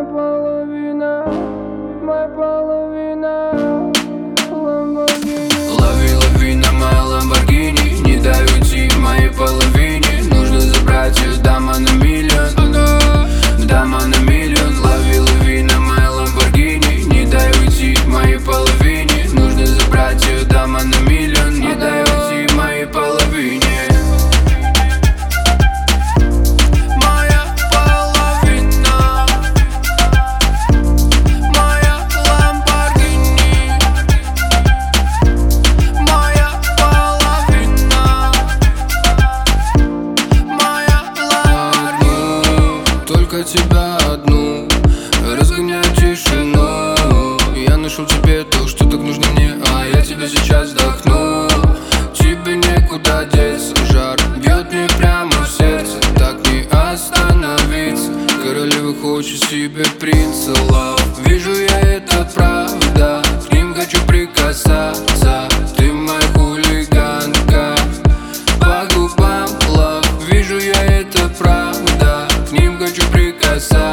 половина, моя половина. Лови, лови на моей Ламборгини, не дай уйти моей половине. Нужно забрать ее, дама на миллион, дама на миллион. Лови, лови на моей Ламборгини, не дай уйти моей половине. Нужно забрать ее, дама на миллион, не дай уйти моей половине. Тебя одну, разгоняю тишину. Я нашел тебе то, что так нужно мне, а я тебя сейчас вдохну. Тебе некуда деться, жар бьет мне прямо в сердце, так не остановиться. Королева хочет себе принца, love. Вижу я это правда, к ним хочу прикасаться. Ты моя хулиганка, по губам love. Вижу я это правда, к ним хочу прикасаться.